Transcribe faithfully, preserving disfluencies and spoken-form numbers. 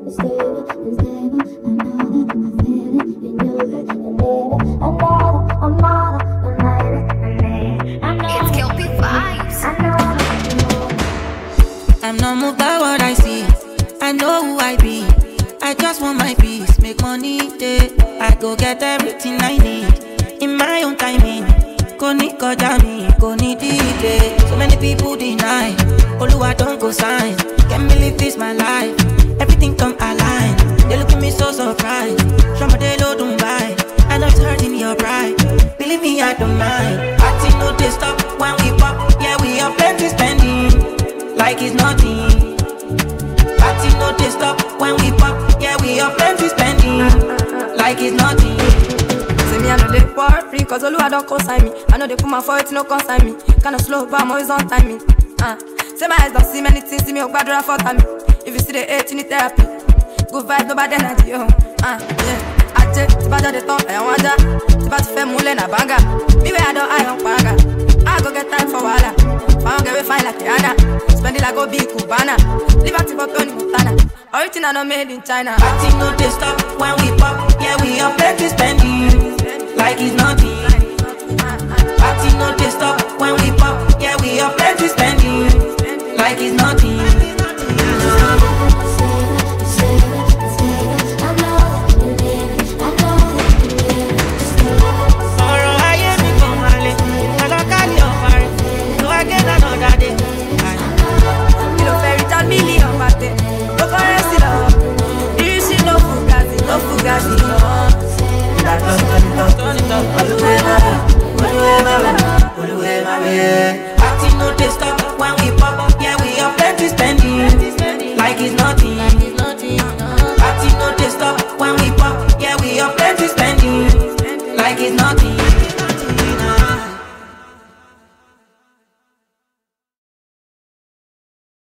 It's Kelpie vibes. I'm not moved by what I see. I know who I be. I just want my peace, make money day. I go get everything I need in my own timing. Go need Kojami, go need delay. So many people deny. Oluwa don't go sign. Can't believe this my life. Everything come align. They look at me so surprised. Shama de lo don't buy. I'm not hurting your pride. Believe me, I don't mind. Party no they stop when we pop. Yeah, we have plenty spending like it's nothing. Party no they stop when we pop. Yeah, we have plenty spending like it's nothing. Say me I know they worry, cause Oluwa don't consign me. I know they put my foot, no consign me. Kinda slow, but I'm always on timing. Uh. Say my eyes don't see many things, see me up bad for me. If you see the hate, you need therapy. Good vibe, no bad energy, yo. Uh, yeah. Aje, tiba jade ton, I want that. Tiba ti fe mule na banga. Me where I don't, I don't panga. I go get time for wala. Found get we fine like Rihanna. Spend it like go big Cubana. Liberty for Tony Montana. Original no made in China. Party no they stop when we pop. Yeah, we have plenty spending like it's nothing. Party no they stop when we pop. Yeah, we have plenty spending like it's nothing. Party no they stop when we pop. Yeah, we have plenty spending like it's nothing. Party no they stop when we pop. Yeah, we have plenty spending like it's nothing.